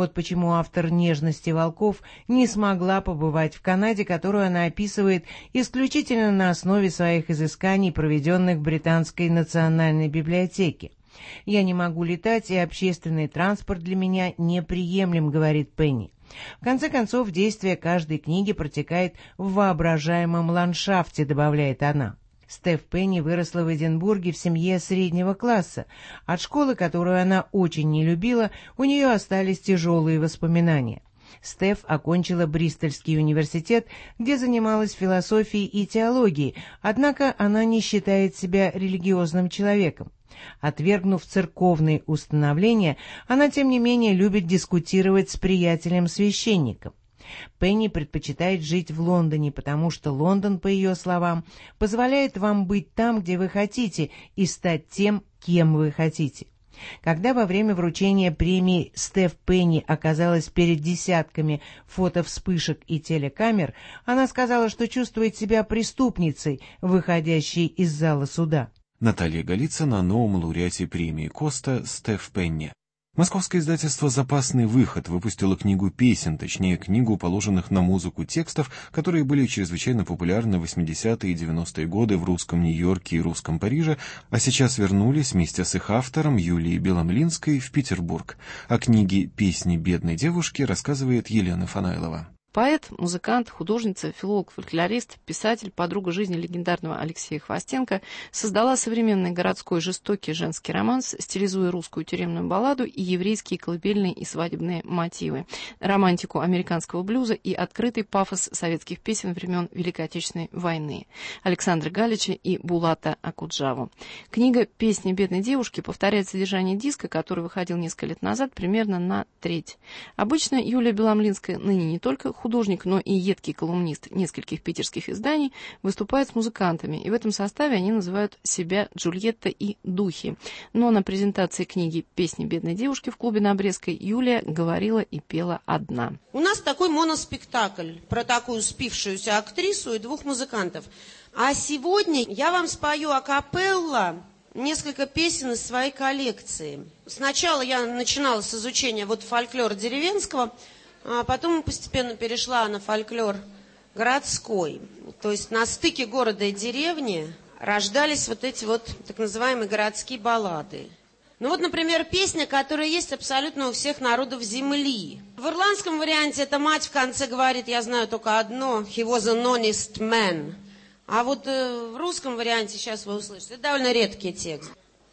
Вот почему автор «Нежности волков» не смогла побывать в Канаде, которую она описывает исключительно на основе своих изысканий, проведенных в Британской национальной библиотеке. «Я не могу летать, и общественный транспорт для меня неприемлем», — говорит Пенни. В конце концов, действие каждой книги протекает в воображаемом ландшафте, добавляет она. Стеф Пенни выросла в Эдинбурге в семье среднего класса. От школы, которую она очень не любила, у нее остались тяжелые воспоминания. Стеф окончила Бристольский университет, где занималась философией и теологией, однако она не считает себя религиозным человеком. Отвергнув церковные установления, она, тем не менее, любит дискутировать с приятелем-священником. Пенни предпочитает жить в Лондоне, потому что Лондон, по ее словам, позволяет вам быть там, где вы хотите, и стать тем, кем вы хотите. Когда во время вручения премии Стеф Пенни оказалась перед десятками фотовспышек и телекамер, она сказала, что чувствует себя преступницей, выходящей из зала суда. Наталья Голицына о новом лауреате премии Коста Стеф Пенни. Московское издательство «Запасный выход» выпустило книгу песен, точнее, книгу положенных на музыку текстов, которые были чрезвычайно популярны в 80-е и 90-е годы в русском Нью-Йорке и русском Париже, а сейчас вернулись вместе с их автором Юлией Беломлинской в Петербург. О книге «Песни бедной девушки» рассказывает Елена Фанайлова. Поэт, музыкант, художница, филолог, фольклорист, писатель, подруга жизни легендарного Алексея Хвостенко создала современный городской жестокий женский романс, стилизуя русскую тюремную балладу и еврейские колыбельные и свадебные мотивы, романтику американского блюза и открытый пафос советских песен времен Великой Отечественной войны Александра Галича и Булата Акуджаву. Книга «Песни бедной девушки» повторяет содержание диска, который выходил несколько лет назад примерно на треть. Обычно Юлия Беломлинская, ныне не только художник, но и едкий колумнист нескольких питерских изданий, выступает с музыкантами, и в этом составе они называют себя Джульетта и Духи. Но на презентации книги «Песни бедной девушки» в клубе на Брестской Юлия говорила и пела одна. У нас такой моноспектакль про такую спившуюся актрису и двух музыкантов. А сегодня я вам спою акапелла несколько песен из своей коллекции. Сначала я начинала с изучения фольклора деревенского, а потом постепенно перешла на фольклор городской. То есть на стыке города и деревни рождались эти так называемые городские баллады. Например, песня, которая есть абсолютно у всех народов земли. В ирландском варианте эта мать в конце говорит, я знаю только одно, he was an honest man. А в русском варианте, сейчас вы услышите, это довольно редкий текст.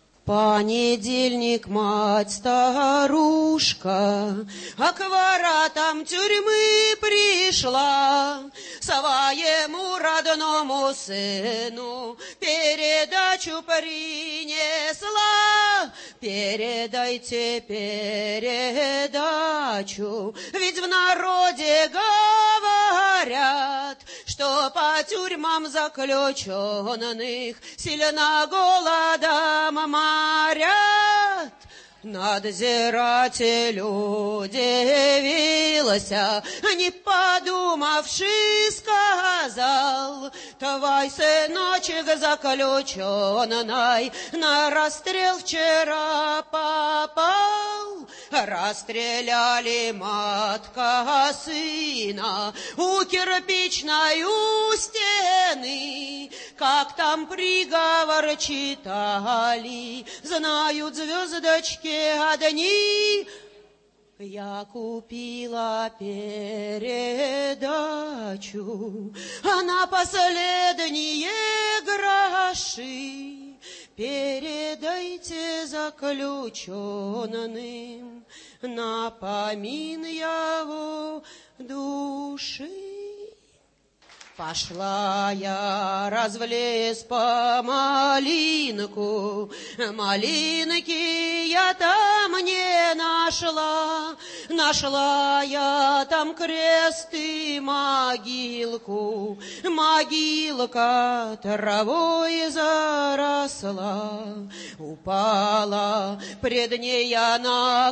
Понедельник, мать-старушка, а к воротам тюрьмы пришла, своему родному сыну передачу принесла. Передайте передачу, ведь в народе говорят, что по тюрьмам заключенных сильно голодом морят. Надзиратель удивился, не подумавши, сказал: твой сыночек заключенный на расстрел вчера попал. Расстреляли матка сына у кирпичной у стены. Как там приговор читали, знают звездочки одни. Я купила передачу, а на последние гроши передайте заключенным на помин его души. Пошла я развлез по малинку, малинки я там не нашла. Нашла я там крест и могилку, могилка травой заросла. Упала пред ней я на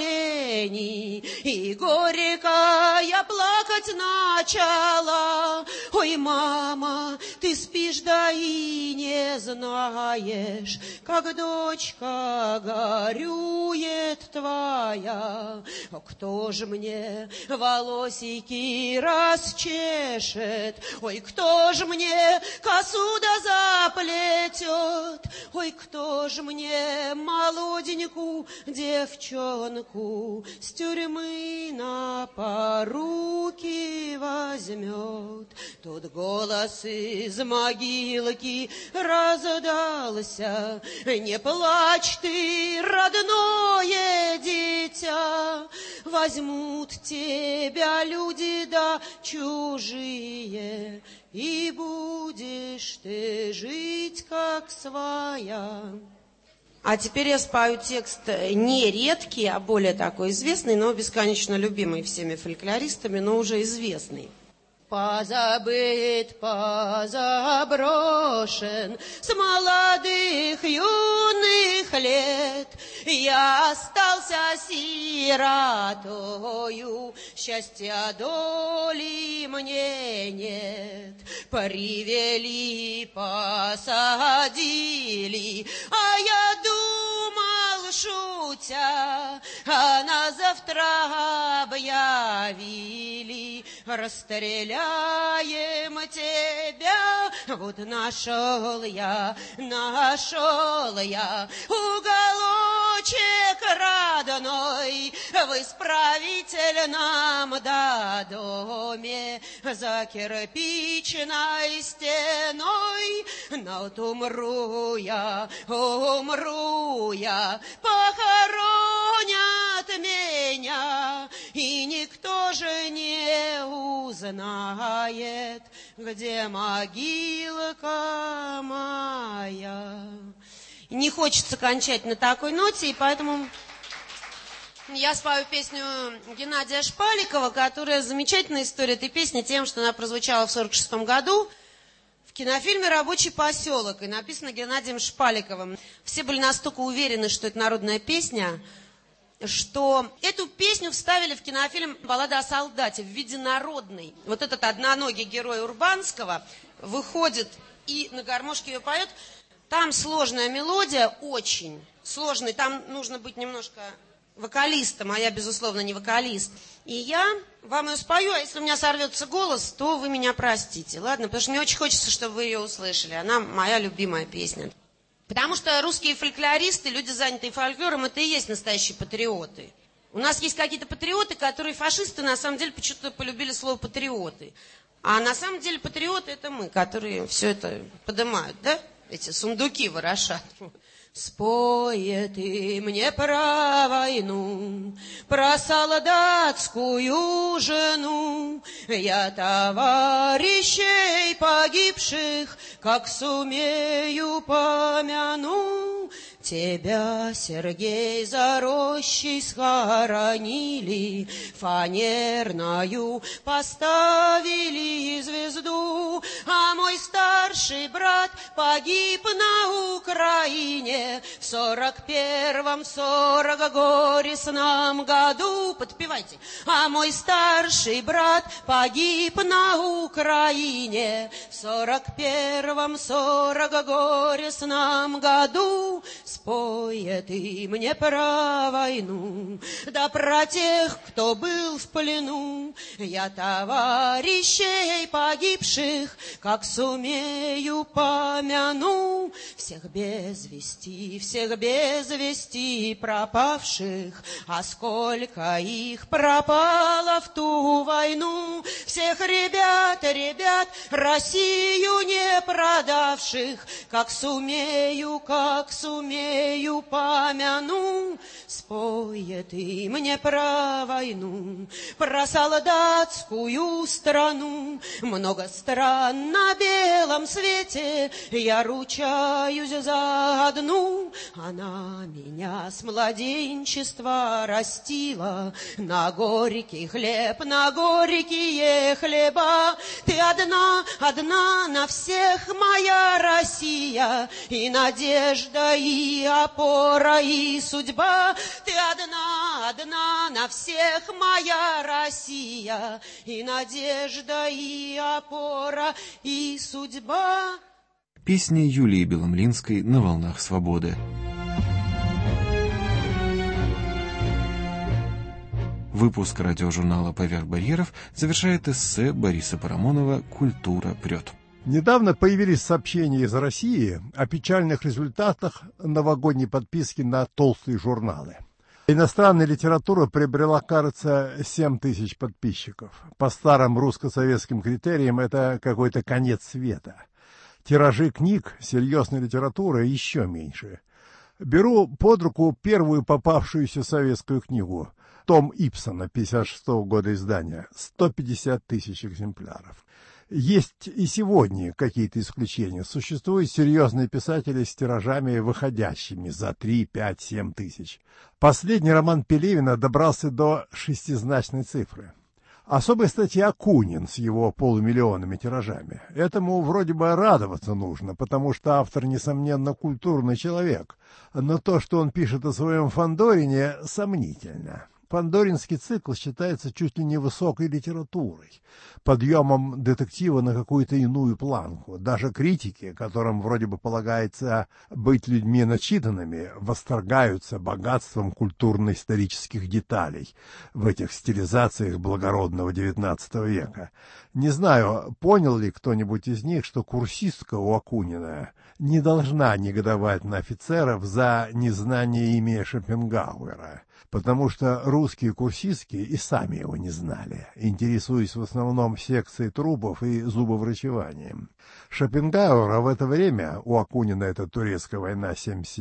колени, и горько я плакать начала. Ой, мама, ты спишь, да и не знаешь, как дочка горюет твоя. Кто ж мне волосики расчешет? Ой, кто ж мне косу да заплетет? Ой, кто ж мне молоденькую девчонку с тюрьмы на поруки возьмет? Тут голос из могилки раздался: не плачь ты, родное дитя, возьмут тебя люди да чужие, и будешь ты жить как своя. А теперь я спою текст не редкий, а более такой известный, но бесконечно любимый всеми фольклористами, но уже известный. Позабыт, позаброшен с молодых юных лет, я остался сиротою, счастья доли мне нет. Привели, посадили, а я думал, шутя, а на завтра объявили: расстреляем тебя. Вот нашел я уголочек родной в исправительном доме за кирпичной стеной. Но вот умру я, похоронят меня, и никто же не узнает, где могилка моя. Не хочется кончать на такой ноте, и поэтому я спою песню Геннадия Шпаликова, которая замечательная история этой песни тем, что она прозвучала в 1946 году в кинофильме «Рабочий поселок» и написана Геннадием Шпаликовым. Все были настолько уверены, что это народная песня, что эту песню вставили в кинофильм «Баллада о солдате» в виде народной. Вот этот одноногий герой Урбанского выходит и на гармошке ее поет. Там сложная мелодия, очень сложная. Там нужно быть немножко вокалистом, а я, безусловно, не вокалист. И я вам ее спою, а если у меня сорвется голос, то вы меня простите, ладно? Потому что мне очень хочется, чтобы вы ее услышали. Она моя любимая песня. Потому что русские фольклористы, люди, занятые фольклором, это и есть настоящие патриоты. У нас есть какие-то патриоты, которые фашисты, на самом деле, почему-то полюбили слово «патриоты». А на самом деле патриоты – это мы, которые все это поднимают, да? Эти сундуки ворошат. Спой ты мне про войну, про солдатскую жену. Я товарищей погибших, как сумею, помяну. Тебя, Сергей, за рощей схоронили, фанерную поставили звезду, а мой старший брат погиб на Украине в 41-м, 40 горестном году. Подпевайте. А мой старший брат погиб на Украине в 41-м, 40 горестном году. Спой ты мне про войну, да про тех, кто был в плену. Я товарищей погибших, как сумею, помяну. Всех без вести пропавших, а сколько их пропало в ту войну. Всех ребят, Россию не продавших, как сумею, помяну. Спой ты мне про войну, про солдатскую страну. Много стран на белом свете, я ручаюсь за одну. Она меня с младенчества растила на горький хлеб, на горькие хлеба. Ты одна на всех, моя Россия, и надежда, и и опора, и судьба. Ты одна, одна на всех, моя Россия, и надежда, и опора, и судьба. Песня Юлии Беломлинской «На волнах свободы». Выпуск радиожурнала «Поверх барьеров» завершает эссе Бориса Парамонова «Культура прет». Недавно появились сообщения из России о печальных результатах новогодней подписки на толстые журналы. Иностранная литература приобрела, кажется, 7 тысяч подписчиков. По старым русско-советским критериям это какой-то конец света. Тиражи книг серьезной литературы еще меньше. Беру под руку первую попавшуюся советскую книгу. Том Ипсона, 56-го года издания, 150 тысяч экземпляров. Есть и сегодня какие-то исключения. Существуют серьезные писатели с тиражами, выходящими за 3, 5, 7 тысяч. Последний роман Пелевина добрался до 6-значной цифры. Особая статья Акунин с его полумиллионными тиражами. Этому вроде бы радоваться нужно, потому что автор, несомненно, культурный человек. Но то, что он пишет о своем Фандорине, сомнительно. Фандоринский цикл считается чуть ли не высокой литературой, подъемом детектива на какую-то иную планку. Даже критики, которым вроде бы полагается быть людьми начитанными, восторгаются богатством культурно-исторических деталей в этих стилизациях благородного XIX века. Не знаю, понял ли кто-нибудь из них, что курсистка у Акунина не должна негодовать на офицеров за незнание имени Шопенгауэра, потому что русские курсистки и сами его не знали, интересуясь в основном секцией трупов и зубоврачеванием. Шопенгауэра в это время, у Акунина это турецкая война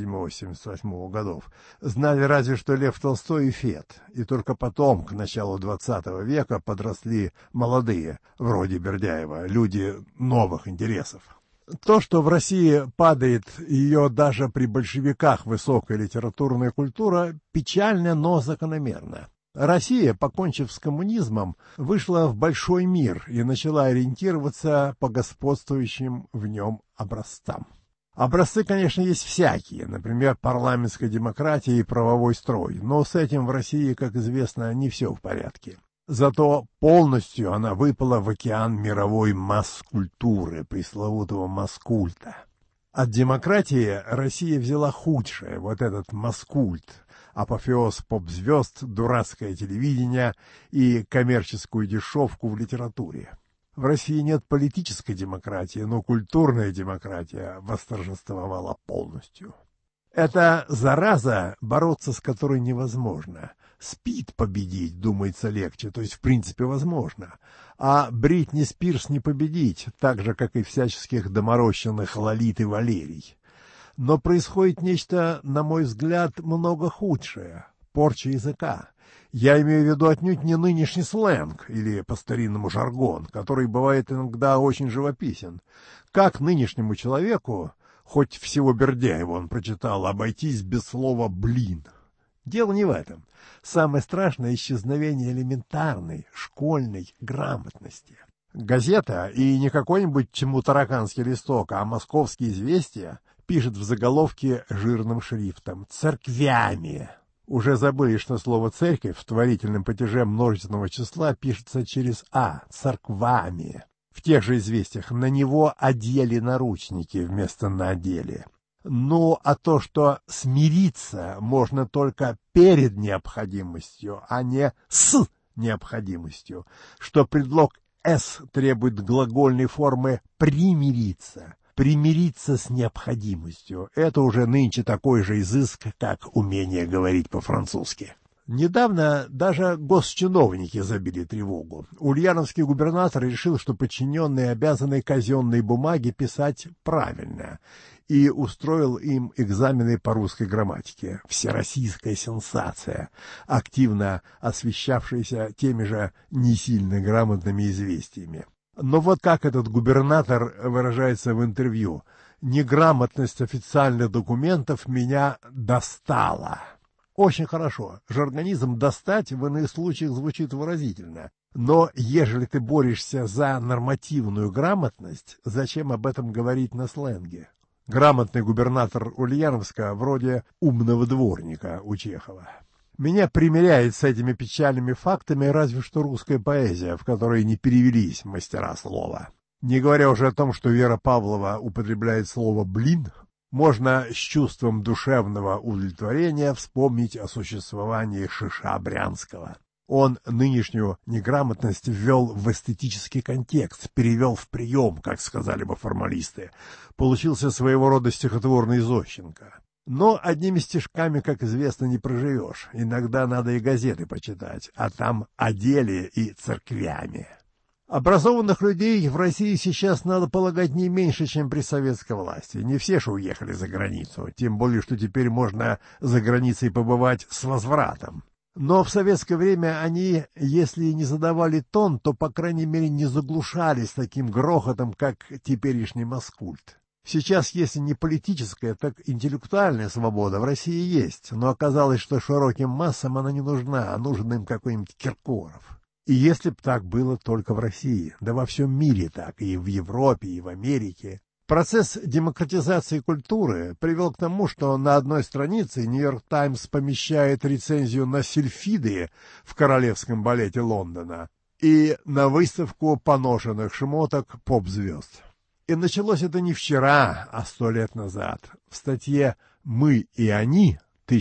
77-78 годов, знали разве что Лев Толстой и Фет, и только потом, к началу XX века, подросли молодые, вроде Бердяева, люди новых интересов. То, что в России падает ее даже при большевиках высокая литературная культура, печально, но закономерно. Россия, покончив с коммунизмом, вышла в большой мир и начала ориентироваться по господствующим в нем образцам. Образцы, конечно, есть всякие, например, парламентская демократия и правовой строй, но с этим в России, как известно, не все в порядке. Зато полностью она выпала в океан мировой масс-культуры, пресловутого масс-культа. От демократии Россия взяла худшее, вот этот масс-культ, апофеоз поп-звезд, дурацкое телевидение и коммерческую дешевку в литературе. В России нет политической демократии, но культурная демократия восторжествовала полностью. Это зараза, бороться с которой невозможно. СПИД победить, думается, легче, то есть в принципе возможно. А Бритни Спирс не победить, так же, как и всяческих доморощенных Лолит и Валерий. Но происходит нечто, на мой взгляд, много худшее – порча языка. Я имею в виду отнюдь не нынешний сленг, или по-старинному жаргон, который бывает иногда очень живописен. Как нынешнему человеку, хоть всего Бердяева он прочитал, обойтись без слова «блин»? Дело не в этом. Самое страшное — исчезновение элементарной школьной грамотности. Газета, и не какой-нибудь чемутараканский листок, а московские известия, пишет в заголовке жирным шрифтом «церквями». Уже забыли, что слово «церковь» в творительном падеже множественного числа пишется через «а» — «церквами». В тех же известиях на него одели наручники вместо «надели». Ну, а то, что смириться можно только перед необходимостью, а не с необходимостью, что предлог «с» требует глагольной формы «примириться», примириться с необходимостью, это уже нынче такой же изыск, как умение говорить по-французски. Недавно даже госчиновники забили тревогу. Ульяновский губернатор решил, что подчиненные обязаны казенные бумаги писать правильно, и устроил им экзамены по русской грамматике. Всероссийская сенсация, активно освещавшаяся теми же не сильно грамотными известиями. Но вот как этот губернатор выражается в интервью: «Неграмотность официальных документов меня достала». Очень хорошо. Жаргонизм «достать» в иных случаях звучит выразительно. Но ежели ты борешься за нормативную грамотность, зачем об этом говорить на сленге? Грамотный губернатор Ульяновска вроде умного дворника у Чехова. Меня примиряет с этими печальными фактами разве что русская поэзия, в которой не перевелись мастера слова. Не говоря уже о том, что Вера Павлова употребляет слово «блин», можно с чувством душевного удовлетворения вспомнить о существовании Шиша Брянского. Он нынешнюю неграмотность ввел в эстетический контекст, перевел в прием, как сказали бы формалисты. Получился своего рода стихотворный Зощенко. Но одними стишками, как известно, не проживешь. Иногда надо и газеты почитать, а там о деле и церквями. Образованных людей в России сейчас, надо полагать, не меньше, чем при советской власти. Не все же уехали за границу, тем более, что теперь можно за границей побывать с возвратом. Но в советское время они, если и не задавали тон, то, по крайней мере, не заглушались таким грохотом, как теперешний маскульт. Сейчас, если не политическая, так интеллектуальная свобода в России есть, но оказалось, что широким массам она не нужна, а нужен им какой-нибудь Киркоров. И если б так было только в России, да во всем мире так, и в Европе, и в Америке. Процесс демократизации культуры привел к тому, что на одной странице «Нью-Йорк Таймс» помещает рецензию на сильфиды в Королевском балете Лондона и на выставку поношенных шмоток поп-звезд. И началось это не вчера, а 100 лет назад. В статье «Мы и они»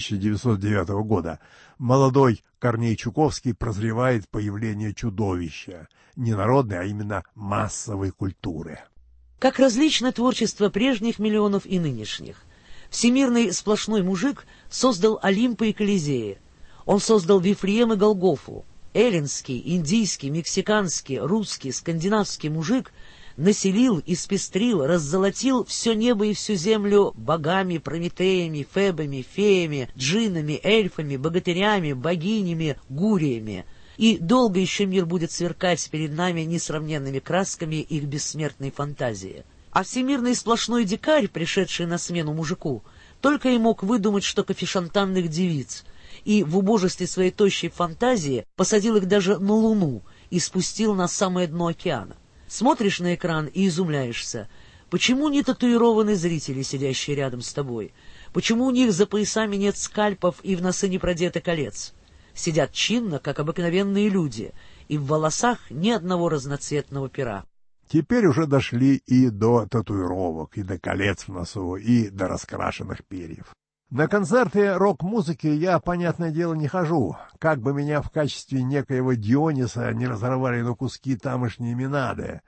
1909 года молодой Корней Чуковский прозревает появление чудовища, не народной, а именно массовой культуры. Как различно творчество прежних миллионов и нынешних. Всемирный сплошной мужик создал Олимпы и Колизеи. Он создал Вифлеем и Голгофу. Эллинский, индийский, мексиканский, русский, скандинавский мужик населил, испестрил, раззолотил все небо и всю землю богами, прометеями, фебами, феями, джиннами, эльфами, богатырями, богинями, гуриями. И долго еще мир будет сверкать перед нами несравненными красками их бессмертной фантазии. А всемирный сплошной дикарь, пришедший на смену мужику, только и мог выдумать что кофешантанных девиц, и в убожестве своей тощей фантазии посадил их даже на Луну и спустил на самое дно океана. Смотришь на экран и изумляешься, почему не татуированы зрители, сидящие рядом с тобой, почему у них за поясами нет скальпов и в носы не продеты колец. Сидят чинно, как обыкновенные люди, и в волосах ни одного разноцветного пера. Теперь уже дошли и до татуировок, и до колец в носу, и до раскрашенных перьев. На концерты рок-музыки я, понятное дело, не хожу, как бы меня в качестве некоего Диониса не разорвали на куски тамошние Минады,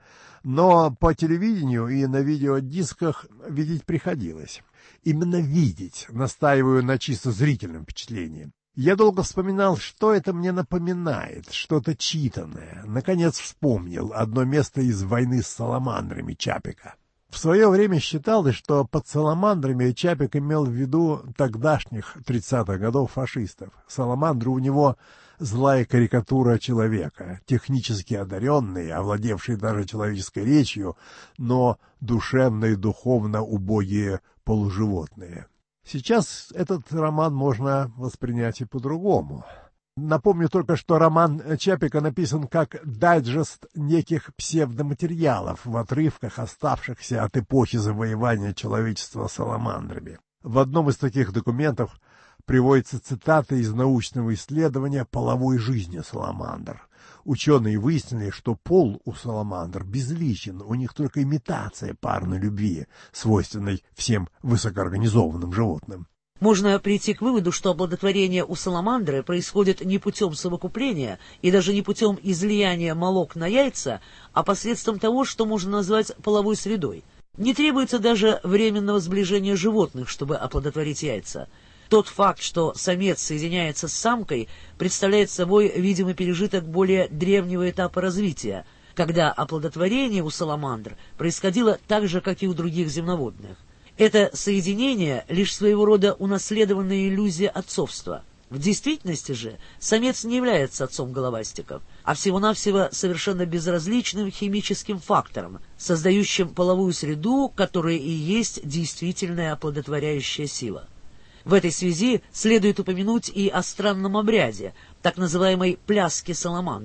но по телевидению и на видеодисках видеть приходилось. Именно видеть, настаиваю на чисто зрительном впечатлении. Я долго вспоминал, что это мне напоминает, что-то читанное. Наконец вспомнил одно место из «Войны с саламандрами» Чапика. В свое время считалось, что под саламандрами Чапик имел в виду тогдашних 30-х годов фашистов. Саламандры у него злая карикатура человека, технически одаренный, овладевший даже человеческой речью, но душевно и духовно убогие полуживотные. Сейчас этот роман можно воспринять и по-другому. Напомню только, что роман Чапика написан как дайджест неких псевдоматериалов в отрывках, оставшихся от эпохи завоевания человечества саламандрами. В одном из таких документов приводится цитата из научного исследования половой жизни саламандр. Ученые выяснили, что пол у саламандр безличен, у них только имитация парной любви, свойственной всем высокоорганизованным животным. Можно прийти к выводу, что оплодотворение у саламандры происходит не путем совокупления и даже не путем излияния молок на яйца, а посредством того, что можно назвать половой средой. Не требуется даже временного сближения животных, чтобы оплодотворить яйца. Тот факт, что самец соединяется с самкой, представляет собой видимый пережиток более древнего этапа развития, когда оплодотворение у саламандр происходило так же, как и у других земноводных. Это соединение — лишь своего рода унаследованная иллюзия отцовства. В действительности же самец не является отцом головастиков, а всего-навсего совершенно безразличным химическим фактором, создающим половую среду, которая и есть действительная оплодотворяющая сила. В этой связи следует упомянуть и о странном обряде, так называемой «пляске саламандр».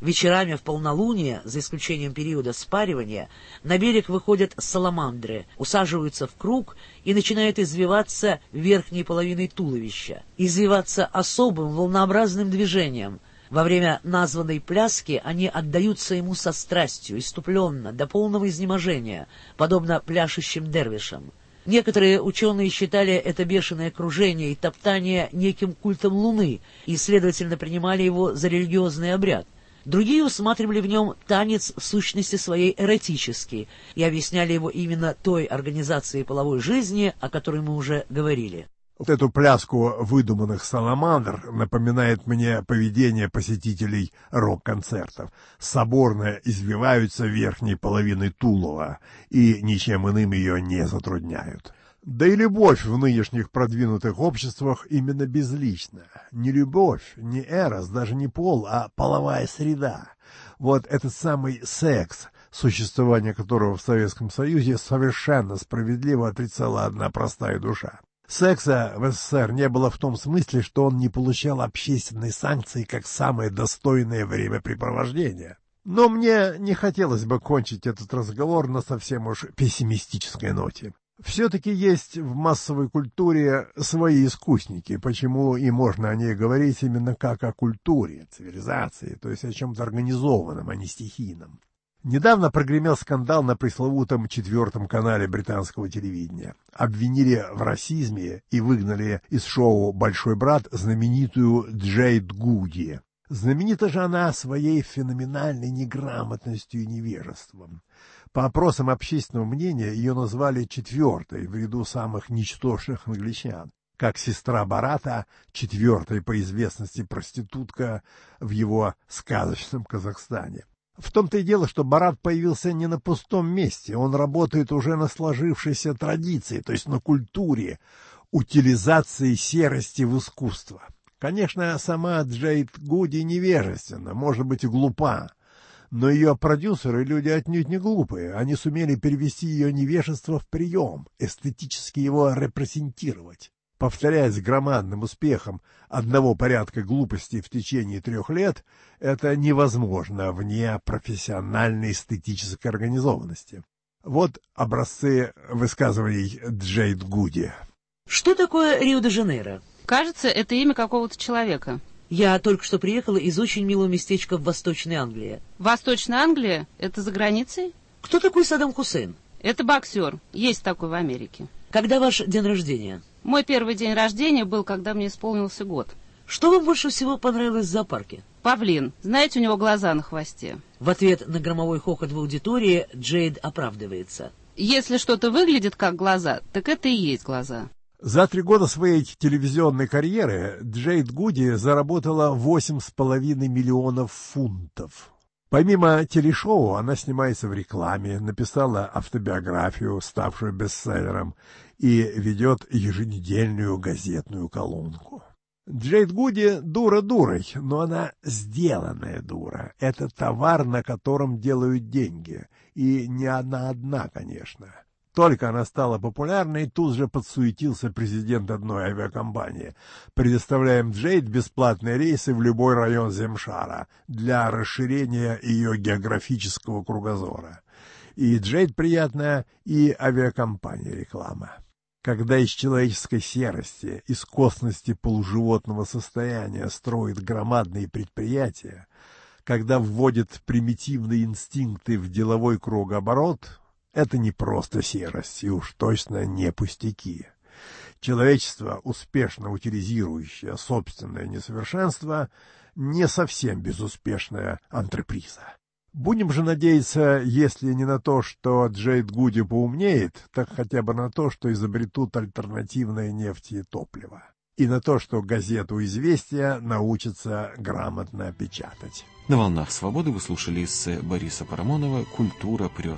Вечерами в полнолуние, за исключением периода спаривания, на берег выходят саламандры, усаживаются в круг и начинают извиваться верхней половиной туловища, извиваться особым волнообразным движением. Во время названной пляски они отдаются ему со страстью, иступленно, до полного изнеможения, подобно пляшущим дервишам. Некоторые ученые считали это бешеное кружение и топтание неким культом Луны и, следовательно, принимали его за религиозный обряд. Другие усматривали в нем танец в сущности своей эротический и объясняли его именно той организацией половой жизни, о которой мы уже говорили. Вот эту пляску выдуманных саламандр напоминает мне поведение посетителей рок-концертов. Соборно извиваются верхней половиной тулова и ничем иным ее не затрудняют. Да и любовь в нынешних продвинутых обществах именно безлична. Не любовь, не эрос, даже не пол, а половая среда. Вот этот самый секс, существование которого в Советском Союзе совершенно справедливо отрицала одна простая душа. Секса в СССР не было в том смысле, что он не получал общественной санкции как самое достойное времяпрепровождение. Но мне не хотелось бы кончить этот разговор на совсем уж пессимистической ноте. Все-таки есть в массовой культуре свои искусники, почему и можно о ней говорить именно как о культуре, цивилизации, то есть о чем-то организованном, а не стихийном. Недавно прогремел скандал на пресловутом 4-м канале британского телевидения. Обвинили в расизме и выгнали из шоу «Большой брат» знаменитую Джейд Гуди. Знаменита же она своей феноменальной неграмотностью и невежеством. По опросам общественного мнения ее назвали 4-й в ряду самых ничтожных англичан, как сестра Барата, 4-й по известности проститутка в его сказочном Казахстане. В том-то и дело, что Барат появился не на пустом месте, он работает уже на сложившейся традиции, то есть на культуре утилизации серости в искусство. Конечно, сама Джейд Гуди невежественна, может быть и глупа, но ее продюсеры люди отнюдь не глупые, они сумели перевести ее невежество в прием, эстетически его репрезентировать. Повторять с громадным успехом одного порядка глупостей в течение 3 лет — это невозможно вне профессиональной эстетической организованности. Вот образцы высказываний Джейд Гуди. Что такое Рио-де-Жанейро? Кажется, это имя какого-то человека. Я только что приехала из очень милого местечка в Восточной Англии. Восточная Англия? Это за границей? Кто такой Саддам Хусейн? Это боксер. Есть такой в Америке. Когда ваш день рождения? Мой первый день рождения был, когда мне исполнился год. Что вам больше всего понравилось в зоопарке? Павлин. Знаете, у него глаза на хвосте. В ответ на громовой хохот в аудитории Джейд оправдывается. Если что-то выглядит как глаза, так это и есть глаза. За 3 года своей телевизионной карьеры Джейд Гуди заработала 8,5 миллионов фунтов. Помимо телешоу, она снимается в рекламе, написала автобиографию, ставшую бестселлером, и ведет еженедельную газетную колонку. Джейд Гуди дура дурой, но она сделанная дура. Это товар, на котором делают деньги. И не она одна, конечно. Только она стала популярной, тут же подсуетился президент одной авиакомпании. Предоставляем Джейд бесплатные рейсы в любой район Земшара для расширения ее географического кругозора. И Джейд приятная, и авиакомпания реклама. Когда из человеческой серости, из косности полуживотного состояния строит громадные предприятия, когда вводит примитивные инстинкты в деловой кругооборот, это не просто серость, и уж точно не пустяки. Человечество, успешно утилизирующее собственное несовершенство, не совсем безуспешная антреприза. Будем же надеяться, если не на то, что Джейд Гуди поумнеет, так хотя бы на то, что изобретут альтернативное нефть и топливо. И на то, что газету «Известия» научатся грамотно печатать. На «Волнах свободы» вы слушали эссе Бориса Парамонова «Культура прет».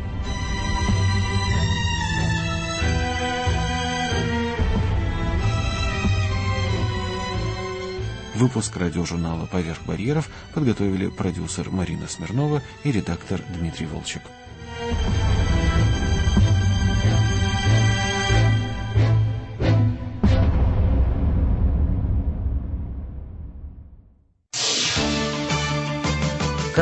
Выпуск радиожурнала «Поверх барьеров» подготовили продюсер Марина Смирнова и редактор Дмитрий Волчек.